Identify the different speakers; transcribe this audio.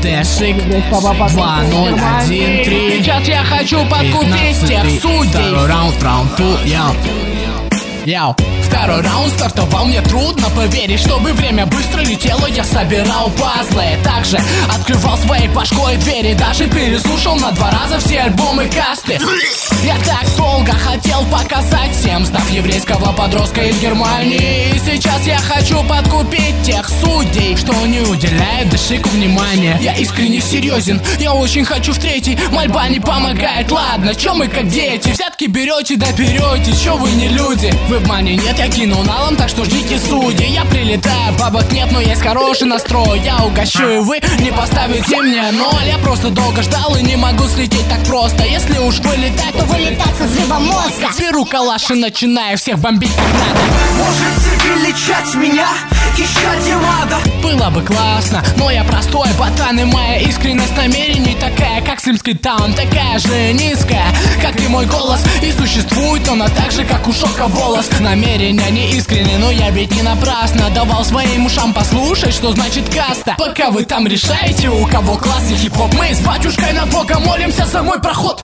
Speaker 1: Дэшик 2013.
Speaker 2: Сейчас я хочу подкупить тех судей.
Speaker 1: Второй раунд, Яу. Второй раунд стартовал, мне трудно поверить, чтобы время быстро летело. Я собирал пазлы, также открывал своей башкой двери, даже переслушал на 2 раза все альбомы касты. Я так долго хотел показать всем, став еврейского подростка из Германии. И сейчас я хочу подкупить тех судей, что не уделяют Дэшику внимания. Я искренне серьезен, я очень хочу в третий. Мольба не помогает, ладно, чё мы как дети? Взятки берете, да берете, чё вы не люди? Вы в мане нет, я кинул налом, так что ждите судьи. Я прилетаю, бабок нет, но есть хороший настрой. Я угощу, и вы не поставите мне 0. Я просто долго ждал и не могу слететь так просто. Если уж вылетать, то вылетать со взрывом мозга. Беру калаш и начинаю всех бомбить как надо.
Speaker 3: Можете величать меня исчадьем ада.
Speaker 1: Было бы классно, но я простой ботан, и моя искренность намерений такая, как Слимский Таун, такая же низкая, как и мой голос. И существует она так же, как у Шока волос. Намерения не искренне, но я ведь не напрасно давал своим ушам послушать, что значит каста. Пока вы там решаете, у кого классный хип-хоп, мы с батюшкой на Бога молимся за мой проход.